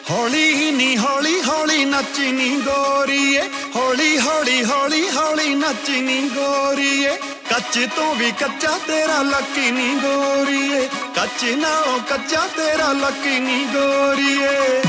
ਹੌਲੀ ਨੀ ਹੌਲੀ ਹੌਲੀ ਨੱਚੀ ਨੀ ਗੋਰੀਏ, ਹੌਲੀ ਹੌਲੀ ਹੌਲੀ ਹੌਲੀ ਨੱਚੀ ਨੀ ਗੋਰੀਏ। ਕੱਚ ਤੋਂ ਵੀ ਕੱਚਾ ਤੇਰਾ ਲੱਕੀ ਨੀ ਗੋਰੀਏ, ਕੱਚ ਨਾਲੋਂ ਕੱਚਾ ਤੇਰਾ ਲੱਕੀ ਨੀ ਗੋਰੀਏ।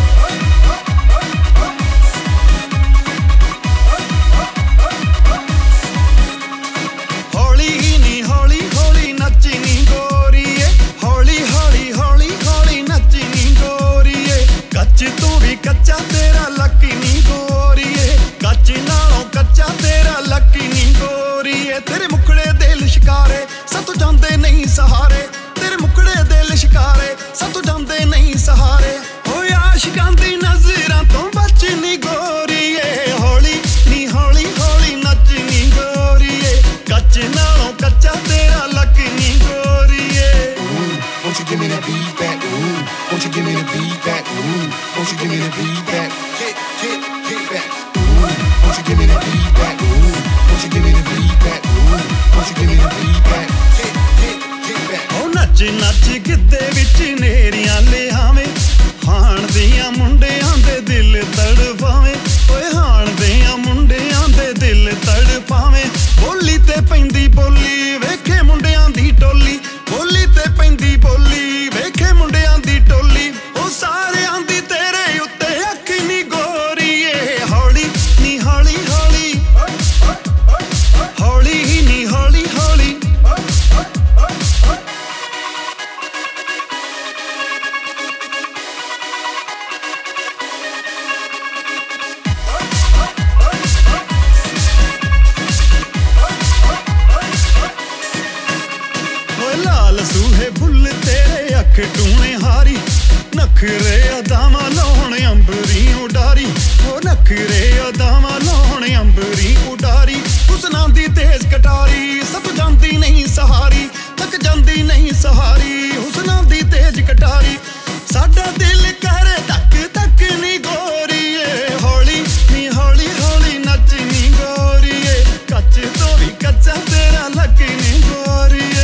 ਹੌਲੀ ਨੀ ਹੌਲੀ ਹੌਲੀ ਨੱਚੀ ਨੀ ਗੋਰੀਏ, ਹੌਲੀ ਹੌਲੀ ਹੌਲੀ ਹੌਲੀ ਨੱਚੀ ਨੀ ਗੋਰੀਏ। ਕੱਚ ਤੋਂ ਵੀ ਕੱਚਾ ਤੇਰਾ ਲੱਕੀ ਨੀ ਗੋਰੀਏ, ਕੱਚ ਨਾਲੋਂ ਕੱਚਾ ਤੇਰਾ ਲੱਕੀ ਨੀ ਗੋਰੀਏ। ਤੇਰੇ ਮੁਖੜੇ ਦੇ ਲਿਸ਼ਕਾਰੇ ਸਾਥੋਂ ਜਾਂਦੇ ਨਹੀਂ ਸਹਾਰੇ, ਤੇਰੇ ਮੁਖੜੇ ਦੇ ਲਿਸ਼ਕਾਰੇ ਸਾਥੋਂ ਜਾਂਦੇ ਨਹੀਂ ਸਹਾਰੇ। ਹੋਏ ਆਸ਼ਿਕਾਂ ਦੀ ਨਜ਼ਰਾਂ ਤੋਂ ਬਚ ਨੀ ਗੋਰੀਏ, ਹੌਲੀ ਨੀ ਹੌਲੀ ਹੌਲੀ ਨੱਚ ਨੀ ਗੋਰੀਏ। ਕੱਚ ਨਾਲੋਂ ਕੱਚਾ ਤੇਰਾ ਲੱਕੀ ਨੀ ਗੋਰੀਏ। Won't you give me that beat back? Ooh, won't you give me the beat back? Ooh, won't you give me the beat back? Get back. Ooh, won't you give me that beat back? Ooh, won't you give me the beat back? Ooh, won't you give me the beat back? Get back. ਉਹ ਨੱਚ ਨੱਚ ਗਿੱਧੇ ਵਿੱਚ ਨੇਰੀਆਂ ਲਿਆਵੇਂ, ਹਾਣ ਦੀਆਂ ਮੁੰਡਿਆਂ ਦੇ ਦਿਲ ਤੜਫਾਵੇਂ। ਓਏ ਹਾਣ ਦੀਆਂ ਮੁੰਡਿਆਂ ਦੇ ਦਿਲ ਤੜਫਾਵੇਂ। ਬੋਲੀ ਤੇ ਪੈਂਦੀ ਬੋਲੀ ਵੇਖੇ ਮੁੰਡਿਆਂ ਦੀ ਟੋਲੀ, ਬੋਲੀ ਤੇ ਪੈਂਦੀ ਬੋਲੀ ਵੇਖੇ ਮੁੰਡਿਆਂ ਦੀ ਟੋਲੀ। ਉਹ ਸਾਰਿਆਂ ਦੀ ਤੇਰੇ ਉੱਤੇ ਅੱਖ ਨੀ ਗੋਰੀਏ, ਹੌਲੀ ਨੀ ਹੌਲੀ ਹੌਲੀ, ਹੌਲੀ ਨੀ ਹੌਲੀ ਹੌਲੀ। ਲਾਲ ਸੂਹੇ ਬੁੱਲ ਤੇਰੇ ਅੱਖ ਟੂਣੇ ਹਾਰੀ, ਨਖਰੇ ਅਦਾਵਾਂ ਲਾਉਣ ਅੰਬਰੀ ਉਡਾਰੀ। ਉਹ ਨਖਰੇ ਅਦਾਵਾਂ ਲਾਉਣ ਅੰਬਰੀ ਉਡਾਰੀ। ਹੁਸਨਾਂ ਦੀ ਤੇਜ਼ ਕਟਾਰੀ ਸਭ ਜਾਂਦੀ ਨਹੀਂ ਸਹਾਰੀ, ਥੱਕ ਜਾਂਦੀ ਨਹੀਂ ਸਹਾਰੀ। ਹੁਸਨਾਂ ਦੀ ਤੇਜ਼ ਕਟਾਰੀ ਸਾਡਾ ਦਿਲ ਕਰੇ ਧੱਕ ਧੱਕ ਨੀ ਗੋਰੀਏ, ਹੌਲੀ ਨੀ ਹੌਲੀ ਹੌਲੀ ਨੱਚ ਨੀ ਗੋਰੀਏ। ਕੱਚ ਤੋਂ ਵੀ ਕੱਚਾ ਤੇਰਾ ਲੱਕੀ ਨੀ ਗੋਰੀਏ।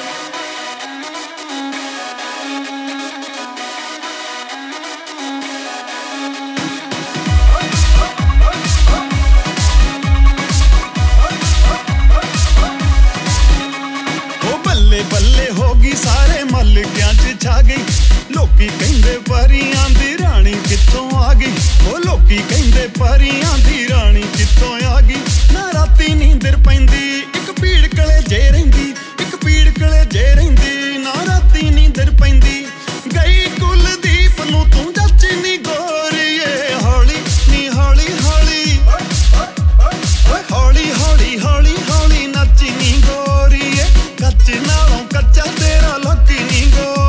ਬੱਲੇ ਬੱਲੇ ਹੋ ਗਈ ਸਾਰੇ ਮਲਕਿਆਂ 'ਚ ਛਾ ਗਈ। ਲੋਕੀ ਕਹਿੰਦੇ ਪਰੀਆਂ ਦੀ ਰਾਣੀ ਕਿੱਥੋਂ ਆ ਗਈ, ਉਹ ਲੋਕੀ ਕਹਿੰਦੇ ਪਰੀਆਂ ਦੀ ਰਾਣੀ ਕਿੱਥੋਂ ਆ ਗਈ। ਨਾ ਰਾਤੀ ਨੀਂਦਰ ਪੈਂਦੀ ਇੱਕ ਪੀੜ ਕਲੇਜੇ ਰਹਿੰਦੀ, ਇੱਕ ਪੀੜ ਕਲੇਜੇ ਰਹਿੰਦੀ। ਨਾ ਰਾਤੀ ਨੀਂਦਰ ਪੈਂਦੀ ਗਈ ਕੁਲਦੀਪ ਨੂੰ ਤੂੰ ਜੱਚ ਨੀ ਗੋਰੀਏ, ਹੌਲੀ ਨੀ ਹੌਲੀ ਹੌਲੀ, ਹੌਲੀ ਹੌਲੀ ਹੌਲੀ ਹੌਲੀ ਨੱਚ ਨੀ ਗੋਰੀਏ। ਕੱਚ ਨਾਲੋਂ ਕੱਚਾ ਤੇਰਾ ਲੱਕੀ ਨੀ ਗੋਰੀਏ।